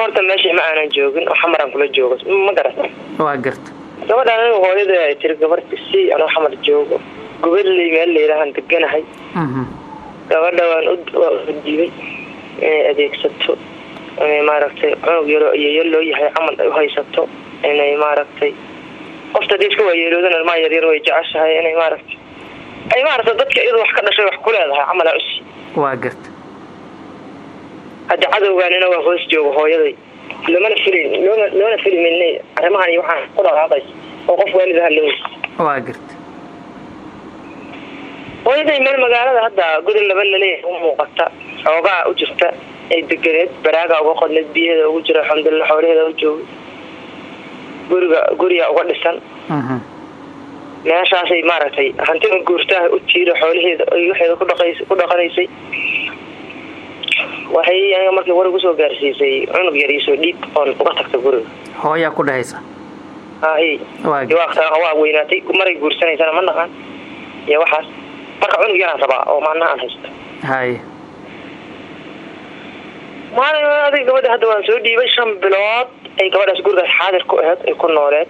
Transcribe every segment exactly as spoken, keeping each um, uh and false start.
horta meeshii ma aanan joogin oo xamaran kula joogo ma garatay waa garta gabadhan hooyada ay tiri gabarti si anoo xamar joogo gobolay meel leeyahay deganahay mhm gabadha waan u diibay ee adeegsato ee maaragtay cunug yaro iyo loo yahay amal ay haysato inay maaragtay qofta dadka way yeeloodan ma yar yar way jeceshahay inay maaragtay ay maaragtay dadka iyadu wax ka dhashay wax ku leedahay amal ay usi waa garta hada cadawgaanina waa hoos joogo hooyaday lama firin lama lama firin arrimahan iyo waxaan ku dhaqaaqay oo qof waalid ah loo waa garta hooyaday meel magaalada hadda gudul laba leeyahay u muuqata xoogaa u jirta ay deganeed baraaga uga qodneed biyaheeda ugu jira alxamdulillah xoolaheeda u joogo guriga guriga uga dhisan mhm meeshaasay maaragtay hantiga guurtaha u tiiro xoolaheeda ay waxeeda ku dhaqaysay ku dhaqanaysay waxay aniga markii war ugu soo gaarsiisay cunug yar iyo dhiib oo uga tagtay guriga hooya ku dhahaysa ay waa waa weynaatay maray guursanaysan ma naqan iyo waxaas marka cunug yar raba oo macna aan haysto hay maana adiga gabadha hadda waan soo dhiibay shan bilood ay gabadhaas gurigaas xaadir ku ahayd ay ku nooleed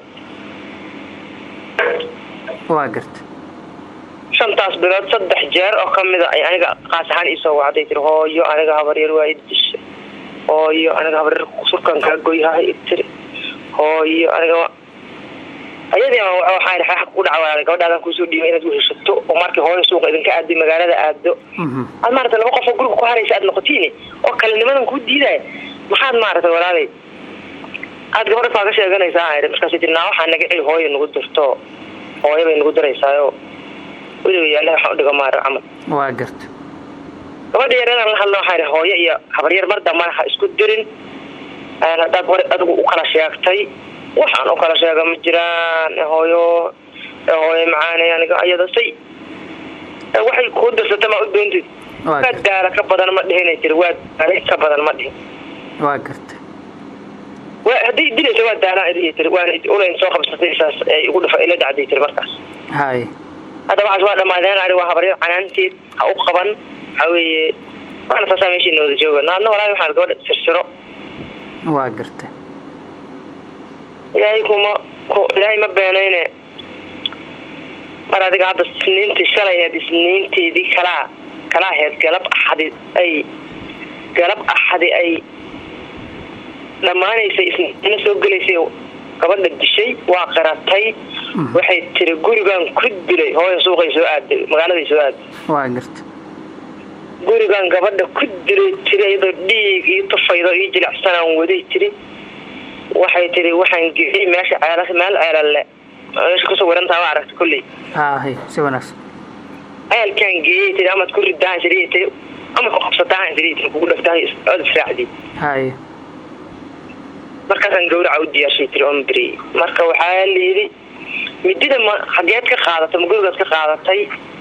waa garta shantaas bilood saddex jeer oo kamid ah ay aniga qaas ahaan isoo wacday tir hooyo aniga habar yar waa idishay hooyo aniga habar yar surkan ka gooyahay tir hooyo aniga ayadii waxaan xaq ku dhacay gabadhaan ku soo dhiibay inaad u heshato oo markii hooyo suuqa idinka aaday magaalada aado mhm aad maartay laba qof oo guriga ku haraysa aad noqotiin oo kale nimadan ku diiday maxaad maartay walaalay aad gabadha faaga sheeganaysaa ay markaas tirnaa waxa naga cil hooyo nagu dirto hooyo bay nagu diraysaa weliba yaalla waxa u dhiga maar amal waa garta gabadha yar la hadlo waxa hooyo iyo habar yar mar dambe ha isku dirin aan dad war adigu u kala sheegtay waxaan u kala sheegay ma jiraan hooyo hooyo macaanay aniga ayada say waxay ku darsatay ma u doontid ka daara ka badan ma dhihinay tir waa daara ka badan ma dhihin waa garta waa hadii dilaysa waa daara ay tir waa uleen soo qabsatay saas ay ugu dhafa ila dhacday tir markaas hay hada waxa waa dhamaadeen ari waa habar yar canaanteed ha u qaban haweeye waan fasameeyay inuu joogo naadna walaa waxa gabadha sirsiro waa garta ilaahay kuma ko ilaahay ma beenayne mar adiga hadda siniintii shalay ee siniinteedii kala kala heed galab axadi ay galab axadi ay dhamaanaysay isna soo galaysay gabadha dishay waa qaratay waxay tiri gurigan ku dilay hooyo suuqay soo aaday magaalada soo aaday waa garta gurigan gabadha ku dilay tirayda dhiig iyo tufaydo iyo jilicsanaan waday tiri waxay tiri waxaan geeyay meesha ceelas meel ceelale meesha ku soo warantaa waa aragtay kulli haa si wanaagsan ceelkan geeyay tiri ama ku ridaan tiri ama ku qabsataan tiri ku dhaftahay aad israacdi hay markaas aan gowraca u diyaashay tiri on bari marka waxaa leeyahay midida ma xageed ka qaadatay ma gurigaas ka qaadatay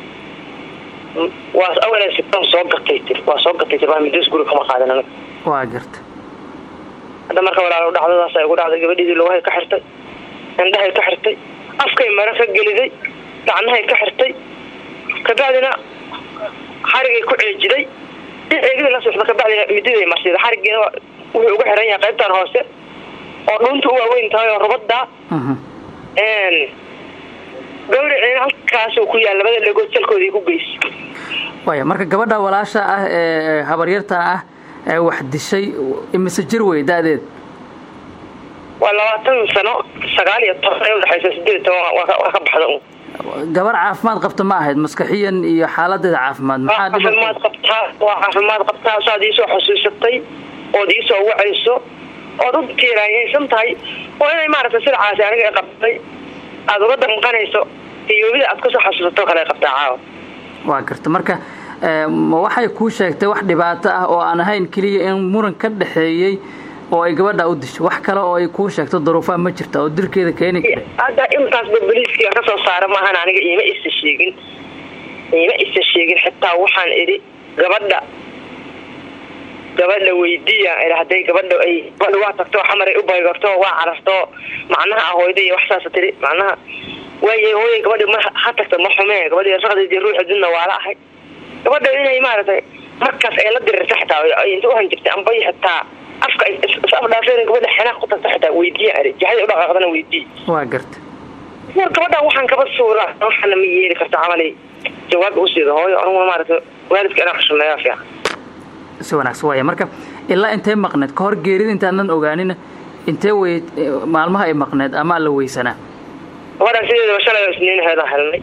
waa awal si tan soo gatay tiri waa soo gatay tiri midis guriga kama qaadanana waa garta hada marka walaalo dhacdadaas ay ugu dhacday gabadhii loo hay ka xirtay indhahay ka xirtay afkay mara ka geliday gacmahay ka xirtay kabacdina xarigay ku ceejiday eegida la soo kabacdina mididay marsiday xarigeena wuxuu ugu xiran yahay qaybtan hoose oo dhuntu u weyn tahay oo rubada mhm een gawricina halkaas ku yaal labada dhagood salkoodii ku geys way marka gabadha walaasha ah ee habar yarta ah ee wax dishay imise jir way daadeed waa labaatan sano sagaal iyo toban ay u dhaxayso sideed iyo toban waa ka baxdo gabar caafimaad qabta ma ahayd maskaxiyan iyo xaaladeeda caafimaad maxaa caafimaad qabtaa waa caafimaad qabtaa saadiisoo xusuusatay oo diisoo wacayso oo dad tiiraayaysan tahay oo inay maaragtay sida caasi aniga qabtay aad uga damqanayso tiyoobida aad ku soo xasuusato kale qabtaa caawa waa garta marka ma waxay ku sheegtay wax dhibaato ah oo aan ahayn kaliya in muran ka dhaxeeyay oo ay gabadha u dishay wax kale oo ay ku sheegto duruufaa ma jirta oo dirkeeda keenay hada intaas booliiska ka soo saaray ma ahan aniga iima is sheegin iima is sheegin xitaa waxaan iri gabadha gabadha weydiya ila haday gabadha ay gabadha waa tagto xamar ay u baygarto waa carasto macnaha hooyadii wax saas tiri macnaha way hooyay gabadha ma ha tagto ma xumee gabadha shaqadeedii ruuxdeedna waa la ahay gabadha inay maartay markaas ay la dirirtay xitaa ay inta u hanjirtay amba xitaa afka dhaaf dhaafeen gabadha xanaaq ku tagta xitaa weydiiye ari jahada u dhaqaaqdana weydiiye waa garta war gabadha waxaan kaba suura waxaana ma yeeli karta camalay jawaab u siido hooyo anuu maaragtay waalidka inaan xushmeeyaa fiican si wanaagsan waaya marka ilaa intay maqneed ka hor geerida intaanan ogaanin intee wey maalmaha ay maqneed ama la weysanaa gabadhaan sideedaba shalay isniin heedaan helnay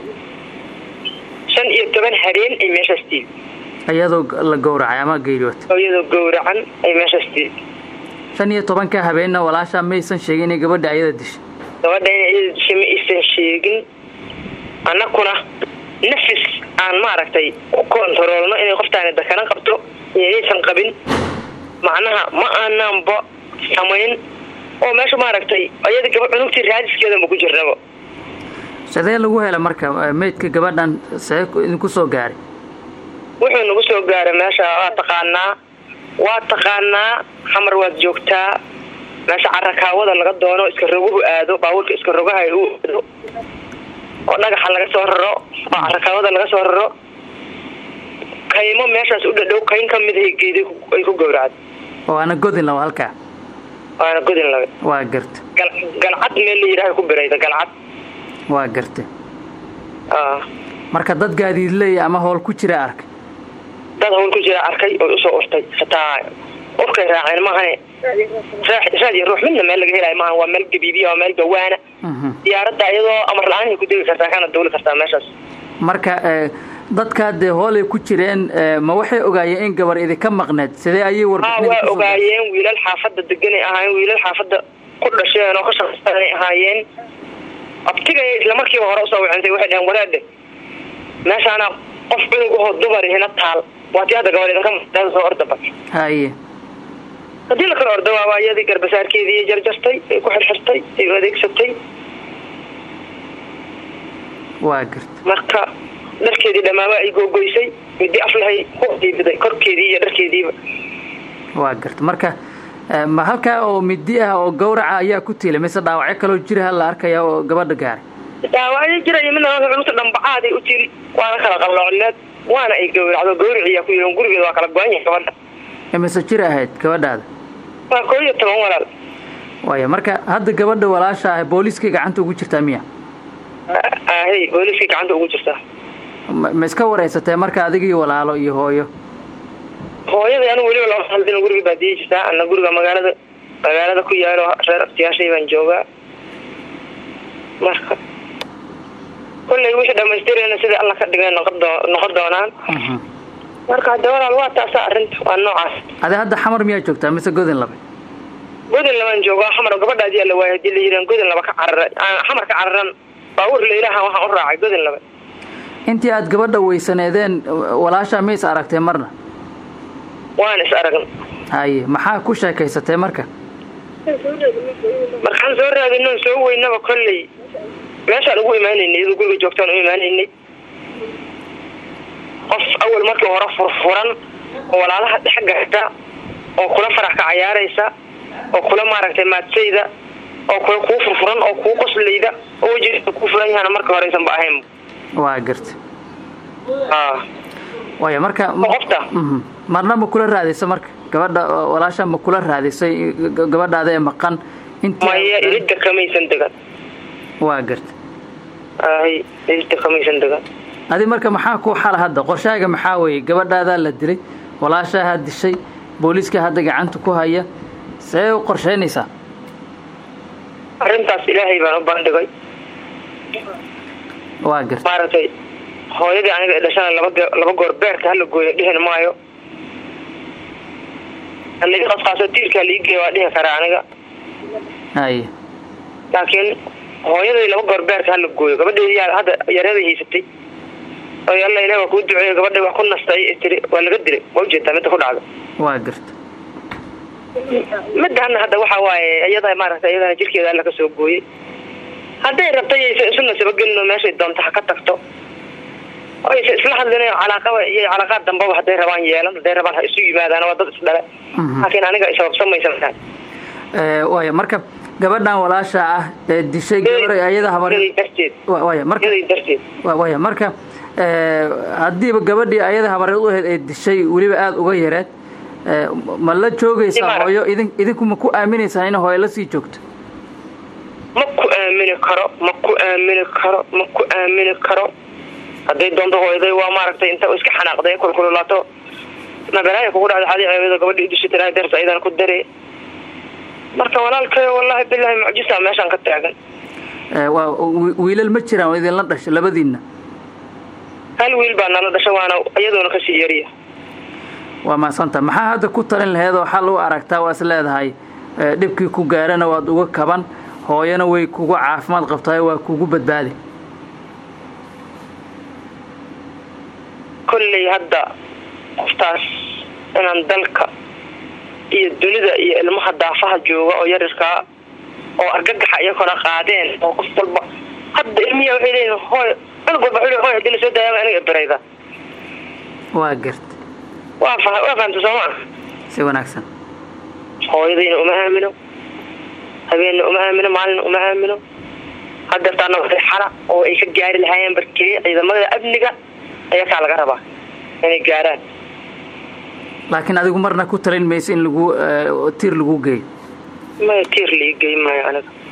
shan iyo toban habeen ay meeshaas tiid iyadoo la gowracay ama geeriyood iyadoo gowracan ay meeshaas tiid shan iyo tobanka habeenna walaashaa maysan sheegin inay gabadha ayada dishay gabadha inay ayada dishay ma aysan sheegin annakuna nafis aan maaragtay u kontaroolno inay qoftaani dakaran qabto iyo inaysan qabin macnaha ma aanaanba samayn oo meesha maaragtay ayada gabadh cunugtii raadiskeeda ma ku jirnaba sidee lagu hela marka meydka gabadhan see idinku soo gaaray wuxuu nagu soo gaaray meesha waa taqaanaa waa taqaanaa xamar waad joogtaa meesha carakaawada laga doono iska roguhu aado baabuurka iska rogaha ay u aado oo dhagaxa laga soo raro oo carakaawada laga soo raro kaymo meeshaas u dhadhow kayn ka mid geedi ay ku gowracdo oo ana godin lawa halkaa waana godin laga waa garta galcad meel la yidhaaha ku birayda galcad waa garta marka dad gaadiidley ama howl ku jira arkay dad howl ku jira arkay oo usoo urtay xitaa urkay raaceen maahane raad iyo ruux midna meel laga helaayo maaha waa meel gabiibiya waa meel gawaana diyaaradda iyadoo amar la-aan ay ku degi kartaa kana duuli kartaa meeshaas marka dadkaa dee hoolay ku jireen ma waxay ogaayeen in gabar idinka maqneed sidee ayay warbixin waa ogaayeen wiilal xaafadda deganay ahaayeen wiilal xaafadda ku dhasheen oo ka shaqaysanay ahaayeen abtigay isla markiiba hore usoo wicintay waxay dhaheen wadaadhe meeshaana qof cunug ahoo dumarihina taal waatii hadda gabadh idinka maqneed soo ordaba haye haddii la kala orda waaba iyadii garbasaarkeedii jarjartay ay ku xirxirtay ay adeegsatay waa garta marka dharkeedii dhammaaba ay googoysay midii aflahay ku diibiday korkeedii iyo dharkeediiba waa garta marka ma halkaa oo midi ah oo gawraca ayaa ku tiilay mise dhaawacyo kaloo jiraha la arkaya oo gabadha gaaray dhaawacyo jiraya midna cunugta dhambacaaday u tiri waana kala qalloocneed waana ay gawracdo gawriciyaa ku yidhi gurigeeda waa kala go-an yahay gabadha imise jir ahayd gabadhaada waa koo iyo toban walaal waaya marka hadda gabadha walaasha ah booliiskay gacanta ugu jirtaa miya ahey booliiskay gacanta ugu jirtaa ma iska wareysatee marka adigii walaalo iyo hooyo hooyada anigu weliba lama hadlin guriga baadiye jirtaa ana guriga magaalada magaalada ku yaalo reer abtiyaashay baan joogaa marka kolley wixii dhamaystirayna sidai alla ka dhigay noqon doonaan marka hadda walaal waa taasa arrinta waa noocaas ade hadda xamar miyaa joogtaa mise godin labe godin labaan joogaa xamar gabadhaadii alla waay hadii la yidhan godin laba ka cararay xamar ka cararan baabuur laylaha waxaan u raacay godin labe intii aad gabadha weysaneedeen walaashaa ma is aragtee marna waan is aragna haye maxaa ku sheekaysatee marka markaan soo raadino soo weynaba kolley meeshaan ugu imaanaynay iyadoo guriga joogtaan u imaanaynay qof awal markii hore furfuran oo walaalaha dhex garta oo kula farax ka cayaaraysa oo kula maaragtay maadsayda oo kula kuu furfuran oo kuu qoslayda oo wejigiisa kuu furan yahana marka horeysan ba ahayn waa garta waaya marka qofta marna ma kula raadaysa marka gabadha walaasha ma kula raadaysay gabadhaada ee maqan maya ilidda kamaysan degan waa garta ay ilidda kamaysan degan adi marka maxaa ku xala hadda qorshaaga maxaa weeye gabadhaadaa la dilay walaashahaa dishay booliiska hadda gacanta ku haya see u qorsheynaysaa arrintaas ilaahay baan u bandhigay waa garta maaragtay hooyadii aniga ee dhashana laba laba goor beerka hala gooyo dhihin maayo halii qasqaaso tiirkaa liigeeya waa dhihi karaa aniga haye laakiin hooyadii laba goor beerka hala gooyo gabadheedii hadda yareeday haysatay oo alla ilaah waa kuu duceeyo gabadha wax ku nastay tiri waa laga dilay waa ujeedaa midda ku dhacda waa garta midana hadda waxa waaye iyada maaragtay iyadana jirkeeda alla ka soo gooyey hadday rabtay aysan isu nasabagelin oo meeshay doonta ha ka tagto oo aysan isla hadlinayo calaaqaba iyo calaaqaad dambaba hadday rabaan yeelan hadday rabaan ha isu yimaadaan waa dad isdhale laakiin aniga isababsamaysa markaan waaya marka gabadhan walaasha ah ee dishay gabar ayada habar waaya marka waaya marka haddiiba gabadhii ayada habareed u ahayd ee dishay weliba aada uga yareed ma la joogaysaa hooyo idin idinku ma ku aaminaysaa in hooyo la sii joogto ma ku aamini karo ma ku aamini karo ma ku aamini karo hadday doonto hooyaday waa maaragtay inta iska xanaaqday kulkululaato nabaraaya kugu dhacday xadii ceebada gabadha idhishi tiraa ders aydan ku daree marka walaalkay wallahi billahi mucjisa meeshaan ka taagan waa wiilal ma jiraan oo idinla dhashay labadiinna hal wiil baa nala dhashay waana iyadoona kasii yariya waa maasanta maxaa hadda ku talin laheed oo xal u aragtaa waa is leedahay dhibkii ku gaarana waad uga kaban hooyana way kugu caafimaad qabtaa waa kugu badbaadi kulley hadda qoftaas inaan dalka iyo dunida iyo ilmaha daafaha jooga oo yarirkaa oo argagaxa iyakona qaadeen oo qof walba hadda ilmiya waxay leeyihin hooy cunug walba wuxuu leeyahay hooy haddii lasoo daayama aniga barayda waa garta waa fa waa fahamta soomaa si wanaagsan hooyadayna uma aamino habeenna uma aamino maalina uma aamino haddeertaana waxay xara oo ay ka gaari lahaayeen barkeliya ciidamada amniga ayaa kaa laga rabaa inay gaaraan laakiin adigu marna ku talin mayso in lagu tiir lagu geeyo maya tiir lii geey maayo aniga